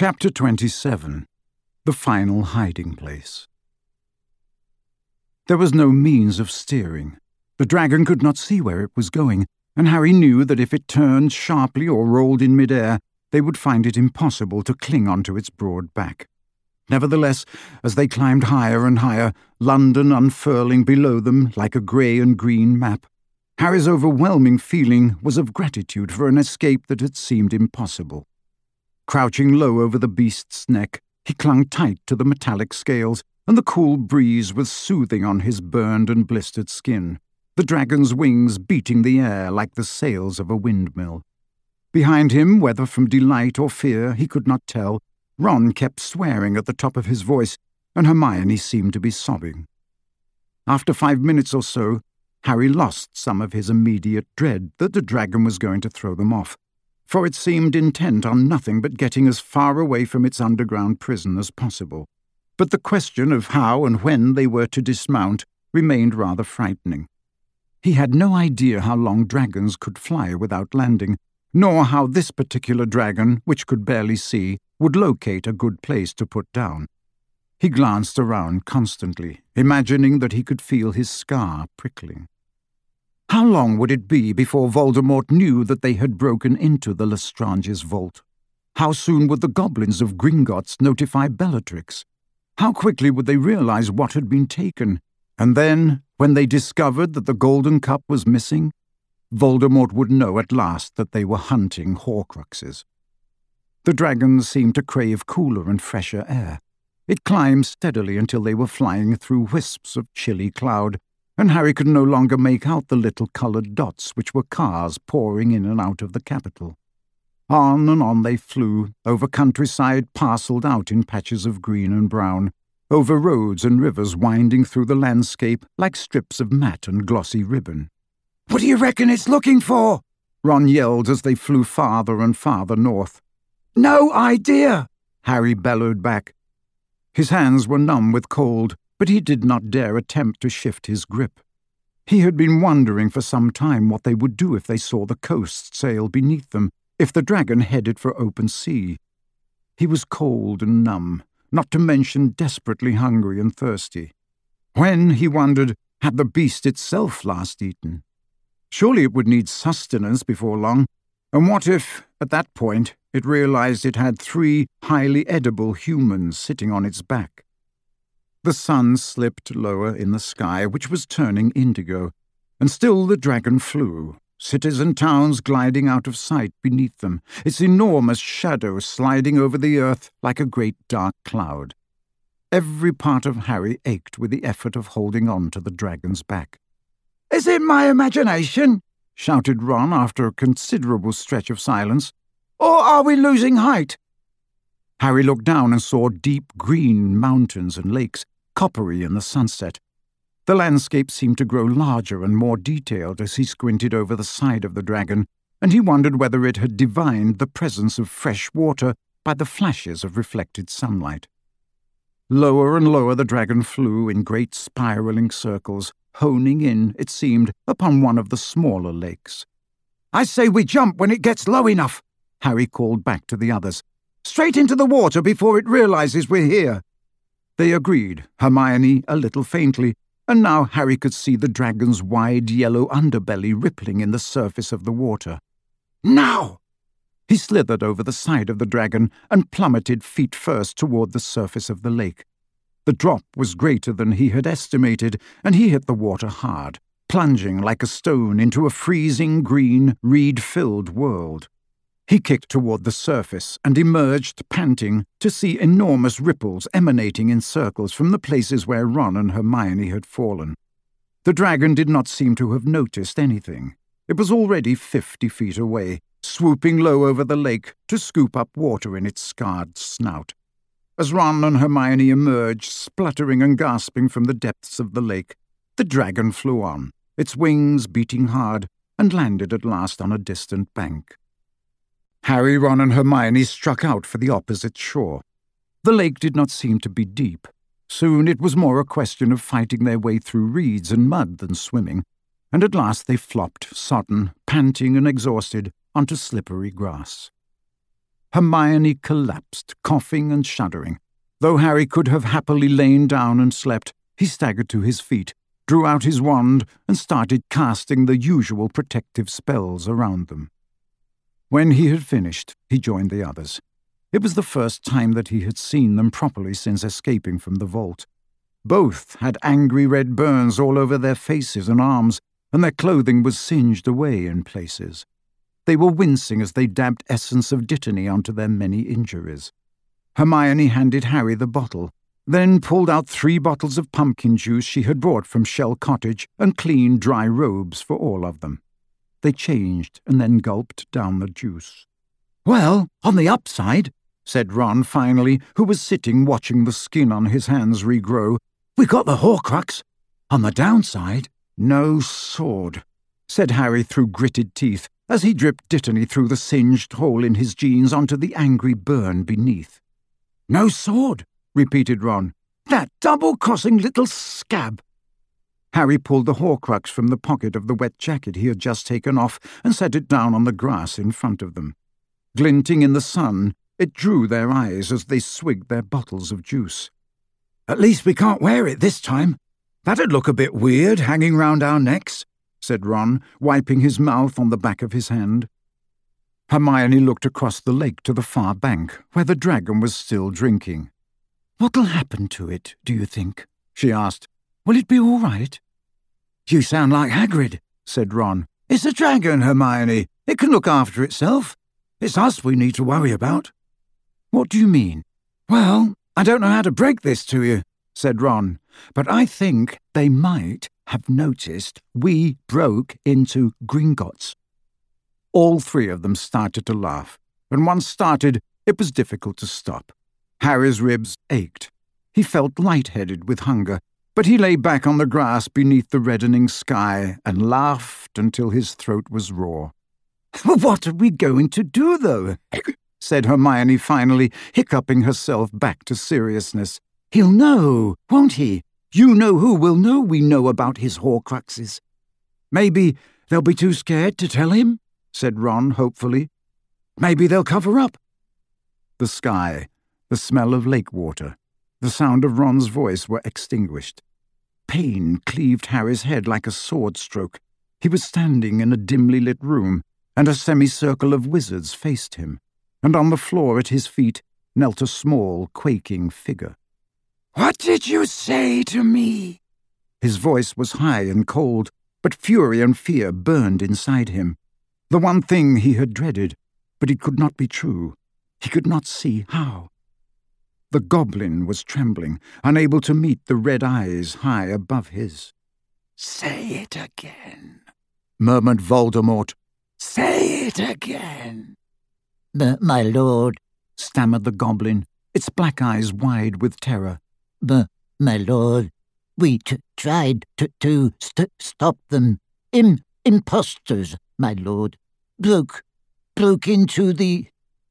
Chapter 27. The Final Hiding Place. There was no means of steering. The dragon could not see where it was going, and Harry knew that if it turned sharply or rolled in mid-air, they would find it impossible to cling onto its broad back. Nevertheless, as they climbed higher and higher, London unfurling below them like a grey and green map, Harry's overwhelming feeling was of gratitude for an escape that had seemed impossible. Crouching low over the beast's neck, he clung tight to the metallic scales, and the cool breeze was soothing on his burned and blistered skin, the dragon's wings beating the air like the sails of a windmill. Behind him, whether from delight or fear, he could not tell, Ron kept swearing at the top of his voice, and Hermione seemed to be sobbing. After 5 minutes or so, Harry lost some of his immediate dread that the dragon was going to throw them off, for it seemed intent on nothing but getting as far away from its underground prison as possible. But the question of how and when they were to dismount remained rather frightening. He had no idea how long dragons could fly without landing, nor how this particular dragon, which could barely see, would locate a good place to put down. He glanced around constantly, imagining that he could feel his scar prickling. How long would it be before Voldemort knew that they had broken into the Lestrange's vault? How soon would the goblins of Gringotts notify Bellatrix? How quickly would they realize what had been taken? And then, when they discovered that the Golden Cup was missing, Voldemort would know at last that they were hunting Horcruxes. The dragon seemed to crave cooler and fresher air. It climbed steadily until they were flying through wisps of chilly cloud, and Harry could no longer make out the little coloured dots which were cars pouring in and out of the capital. On and on they flew, over countryside parcelled out in patches of green and brown, over roads and rivers winding through the landscape like strips of matte and glossy ribbon. "What do you reckon it's looking for?" Ron yelled as they flew farther and farther north. "No idea," Harry bellowed back. His hands were numb with cold, but he did not dare attempt to shift his grip. He had been wondering for some time what they would do if they saw the coast sail beneath them, if the dragon headed for open sea. He was cold and numb, not to mention desperately hungry and thirsty. When, he wondered, had the beast itself last eaten? Surely it would need sustenance before long, and what if, at that point, it realized it had 3 highly edible humans sitting on its back? The sun slipped lower in the sky, which was turning indigo, and still the dragon flew, cities and towns gliding out of sight beneath them, its enormous shadow sliding over the earth like a great dark cloud. Every part of Harry ached with the effort of holding on to the dragon's back. "Is it my imagination?" shouted Ron after a considerable stretch of silence. "Or are we losing height?" Harry looked down and saw deep green mountains and lakes, coppery in the sunset. The landscape seemed to grow larger and more detailed as he squinted over the side of the dragon, and he wondered whether it had divined the presence of fresh water by the flashes of reflected sunlight. Lower and lower the dragon flew in great spiraling circles, honing in, it seemed, upon one of the smaller lakes. "I say we jump when it gets low enough," Harry called back to the others. "Straight into the water before it realizes we're here." They agreed, Hermione a little faintly, and now Harry could see the dragon's wide yellow underbelly rippling in the surface of the water. "Now!" He slithered over the side of the dragon and plummeted feet first toward the surface of the lake. The drop was greater than he had estimated, and he hit the water hard, plunging like a stone into a freezing green, reed-filled world. He kicked toward the surface and emerged, panting, to see enormous ripples emanating in circles from the places where Ron and Hermione had fallen. The dragon did not seem to have noticed anything. It was already 50 feet away, swooping low over the lake to scoop up water in its scarred snout. As Ron and Hermione emerged, spluttering and gasping from the depths of the lake, the dragon flew on, its wings beating hard, and landed at last on a distant bank. Harry, Ron, and Hermione struck out for the opposite shore. The lake did not seem to be deep. Soon it was more a question of fighting their way through reeds and mud than swimming, and at last they flopped, sodden, panting and exhausted, onto slippery grass. Hermione collapsed, coughing and shuddering. Though Harry could have happily lain down and slept, he staggered to his feet, drew out his wand, and started casting the usual protective spells around them. When he had finished, he joined the others. It was the first time that he had seen them properly since escaping from the vault. Both had angry red burns all over their faces and arms, and their clothing was singed away in places. They were wincing as they dabbed essence of dittany onto their many injuries. Hermione handed Harry the bottle, then pulled out 3 bottles of pumpkin juice she had brought from Shell Cottage and clean, dry robes for all of them. They changed and then gulped down the juice. "Well, on the upside," said Ron finally, who was sitting watching the skin on his hands regrow, "we got the Horcrux. On the downside, no sword," said Harry through gritted teeth, as he dripped dittany through the singed hole in his jeans onto the angry burn beneath. "No sword," repeated Ron. "That double-crossing little scab." Harry pulled the Horcrux from the pocket of the wet jacket he had just taken off and set it down on the grass in front of them. Glinting in the sun, it drew their eyes as they swigged their bottles of juice. "At least we can't wear it this time. That'd look a bit weird hanging round our necks," said Ron, wiping his mouth on the back of his hand. Hermione looked across the lake to the far bank, where the dragon was still drinking. "What'll happen to it, do you think?" she asked. "Will it be all right?" "You sound like Hagrid," said Ron. "It's a dragon, Hermione. It can look after itself. It's us we need to worry about." "What do you mean?" "Well, I don't know how to break this to you," said Ron, "but I think they might have noticed we broke into Gringotts." All 3 of them started to laugh, and once started, it was difficult to stop. Harry's ribs ached. He felt lightheaded with hunger, but he lay back on the grass beneath the reddening sky and laughed until his throat was raw. "What are we going to do, though?" said Hermione finally, hiccuping herself back to seriousness. "He'll know, won't he? You know who will know we know about his Horcruxes." "Maybe they'll be too scared to tell him," said Ron hopefully. "Maybe they'll cover up." The sky, the smell of lake water, the sound of Ron's voice were extinguished. Pain cleaved Harry's head like a sword stroke. He was standing in a dimly lit room, and a semicircle of wizards faced him, and on the floor at his feet knelt a small, quaking figure. "What did you say to me?" His voice was high and cold, but fury and fear burned inside him. The one thing he had dreaded, but it could not be true. He could not see how. The goblin was trembling, unable to meet the red eyes high above his. "Say it again," murmured Voldemort. "Say it again." "My lord," stammered the goblin, its black eyes wide with terror. "My lord, we tried to stop them. Imposters, my lord. Broke into the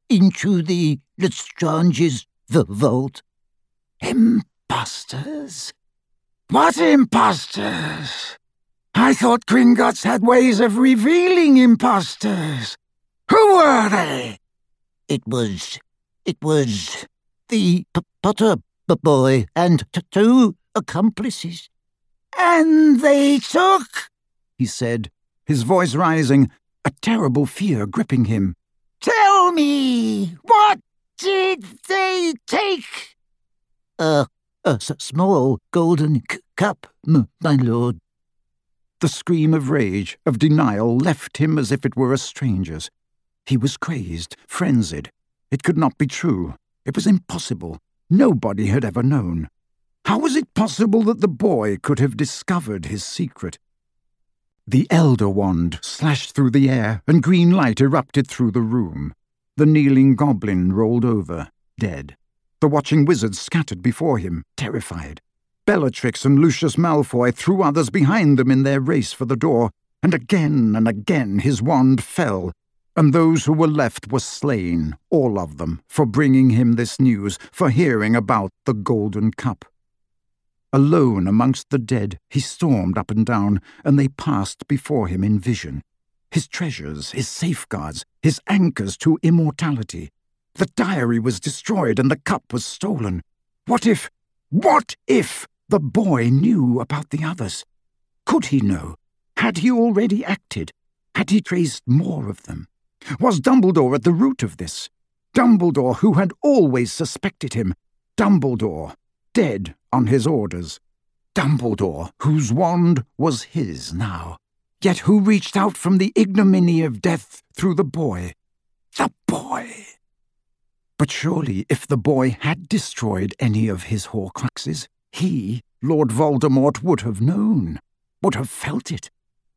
Lestrange's vault." "Imposters? What imposters? I thought Gringotts had ways of revealing imposters. Who were they?" It was the Potter boy and 2 accomplices." "And they took," he said, his voice rising, a terrible fear gripping him. "Tell me, what did they take?" A small golden cup, my lord." The scream of rage, of denial, left him as if it were a stranger's. He was crazed, frenzied. It could not be true. It was impossible. Nobody had ever known. How was it possible that the boy could have discovered his secret? The Elder Wand slashed through the air, and green light erupted through the room. The kneeling goblin rolled over, dead. The watching wizards scattered before him, terrified. Bellatrix and Lucius Malfoy threw others behind them in their race for the door, and again his wand fell, and those who were left were slain, all of them, for bringing him this news, for hearing about the Golden Cup. Alone amongst the dead, he stormed up and down, and they passed before him in vision. His treasures, his safeguards, his anchors to immortality. The diary was destroyed and the cup was stolen. What if the boy knew about the others? Could he know? Had he already acted? Had he traced more of them? Was Dumbledore at the root of this? Dumbledore, who had always suspected him. Dumbledore, dead on his orders. Dumbledore, whose wand was his now, yet who reached out from the ignominy of death through the boy. The boy! But surely, if the boy had destroyed any of his Horcruxes, he, Lord Voldemort, would have known, would have felt it.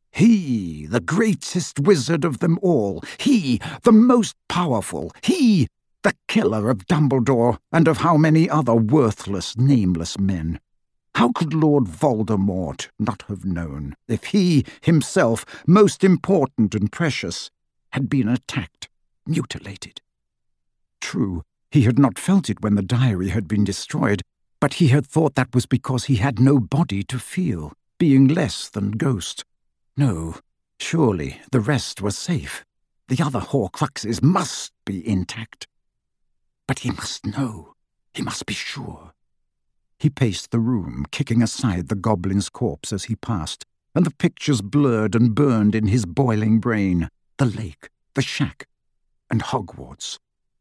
He, the greatest wizard of them all, he, the most powerful, he, the killer of Dumbledore and of how many other worthless, nameless men. How could Lord Voldemort not have known if he, himself, most important and precious, had been attacked, mutilated? True, he had not felt it when the diary had been destroyed, but he had thought that was because he had no body to feel, being less than ghost. No, surely the rest was safe. The other Horcruxes must be intact. But he must know. He must be sure. He paced the room, kicking aside the goblin's corpse as he passed, and the pictures blurred and burned in his boiling brain. The lake, the shack, and Hogwarts.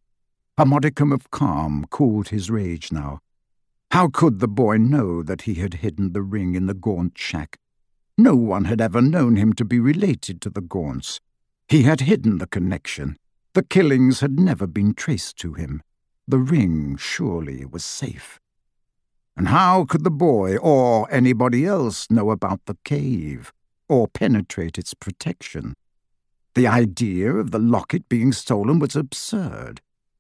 A modicum of calm cooled his rage now. How could the boy know that he had hidden the ring in the Gaunt shack? No one had ever known him to be related to the Gaunts. He had hidden the connection. The killings had never been traced to him. The ring, surely, was safe. And how could the boy or anybody else know about the cave, or penetrate its protection? The idea of the locket being stolen was absurd.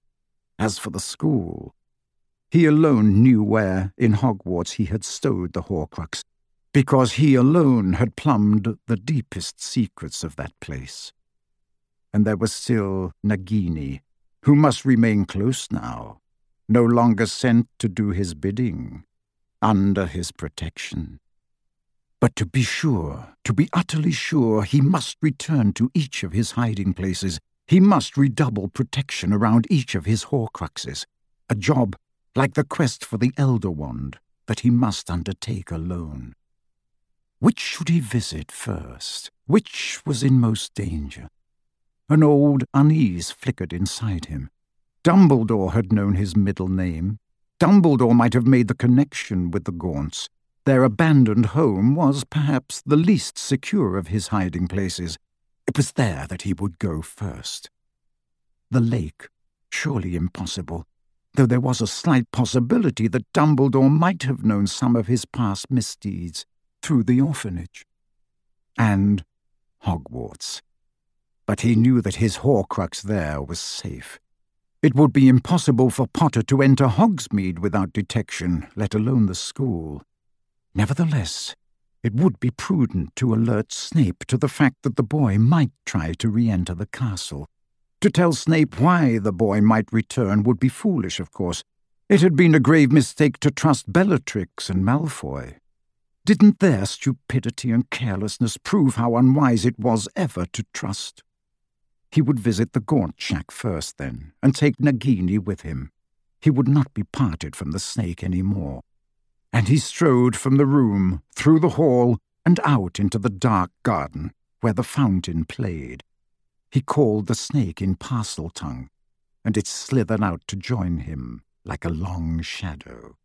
As for the school, he alone knew where, in Hogwarts, he had stowed the Horcrux, because he alone had plumbed the deepest secrets of that place. And there was still Nagini, who must remain close now, no longer sent to do his bidding, under his protection. But to be sure, to be utterly sure, he must return to each of his hiding places. He must redouble protection around each of his Horcruxes, a job like the quest for the Elder Wand that he must undertake alone. Which should he visit first? Which was in most danger? An old unease flickered inside him. Dumbledore had known his middle name. Dumbledore might have made the connection with the Gaunts. Their abandoned home was perhaps the least secure of his hiding places. It was there that he would go first. The lake, surely impossible, though there was a slight possibility that Dumbledore might have known some of his past misdeeds through the orphanage. And Hogwarts. But he knew that his Horcrux there was safe. It would be impossible for Potter to enter Hogsmeade without detection, let alone the school. Nevertheless, it would be prudent to alert Snape to the fact that the boy might try to re-enter the castle. To tell Snape why the boy might return would be foolish, of course. It had been a grave mistake to trust Bellatrix and Malfoy. Didn't their stupidity and carelessness prove how unwise it was ever to trust? He would visit the Gaunt shack first, then, and take Nagini with him. He would not be parted from the snake any more. And he strode from the room, through the hall, and out into the dark garden, where the fountain played. He called the snake in Parseltongue, and it slithered out to join him like a long shadow.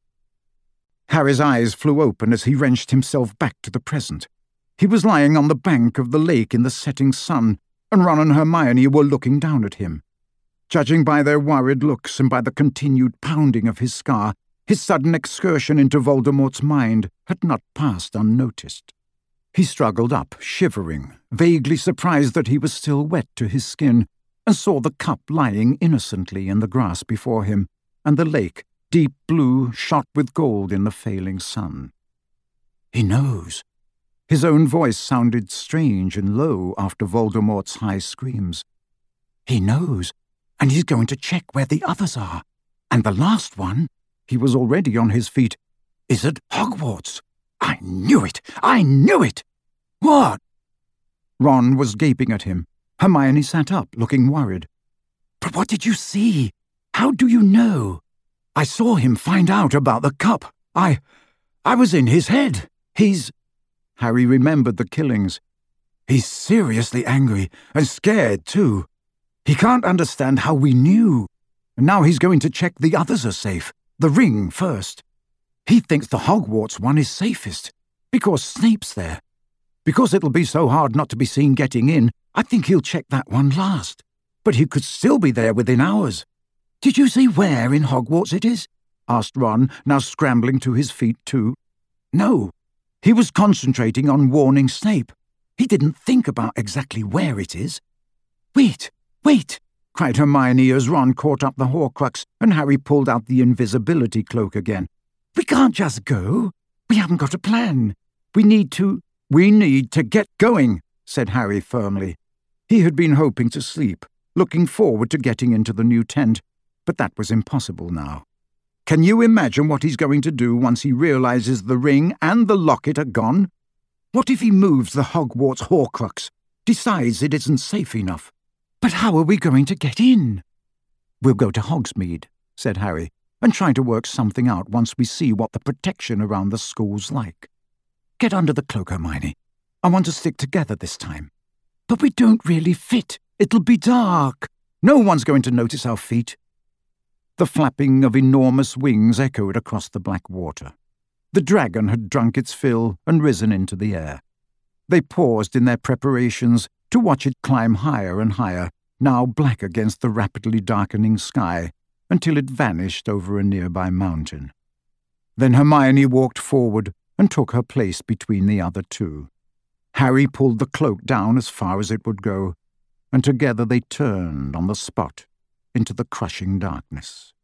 Harry's eyes flew open as he wrenched himself back to the present. He was lying on the bank of the lake in the setting sun, and Ron and Hermione were looking down at him. Judging by their worried looks and by the continued pounding of his scar, his sudden excursion into Voldemort's mind had not passed unnoticed. He struggled up, shivering, vaguely surprised that he was still wet to his skin, and saw the cup lying innocently in the grass before him, and the lake, deep blue, shot with gold in the failing sun. He knows. His own voice sounded strange and low after Voldemort's high screams. He knows, and he's going to check where the others are. And the last one, he was already on his feet, is at Hogwarts. I knew it! I knew it! What? Ron was gaping at him. Hermione sat up, looking worried. But what did you see? How do you know? I saw him find out about the cup. I was in his head. Harry remembered the killings. He's seriously angry and scared, too. He can't understand how we knew. And now he's going to check the others are safe. The ring first. He thinks the Hogwarts one is safest, because Snape's there. Because it'll be so hard not to be seen getting in, I think he'll check that one last. But he could still be there within hours. Did you see where in Hogwarts it is? Asked Ron, now scrambling to his feet too. No, he was concentrating on warning Snape. He didn't think about exactly where it is. Wait, cried Hermione as Ron caught up the Horcrux and Harry pulled out the invisibility cloak again. We can't just go. We haven't got a plan. We need to get going, said Harry firmly. He had been hoping to sleep, looking forward to getting into the new tent, but that was impossible now. Can you imagine what he's going to do once he realizes the ring and the locket are gone? What if he moves the Hogwarts Horcrux, decides it isn't safe enough? But how are we going to get in? We'll go to Hogsmeade, said Harry, and try to work something out once we see what the protection around the school's like. Get under the cloak, Hermione. I want to stick together this time. But we don't really fit. It'll be dark. No one's going to notice our feet. The flapping of enormous wings echoed across the black water. The dragon had drunk its fill and risen into the air. They paused in their preparations to watch it climb higher and higher, now black against the rapidly darkening sky, until it vanished over a nearby mountain. Then Hermione walked forward and took her place between the other two. Harry pulled the cloak down as far as it would go, and together they turned on the spot into the crushing darkness.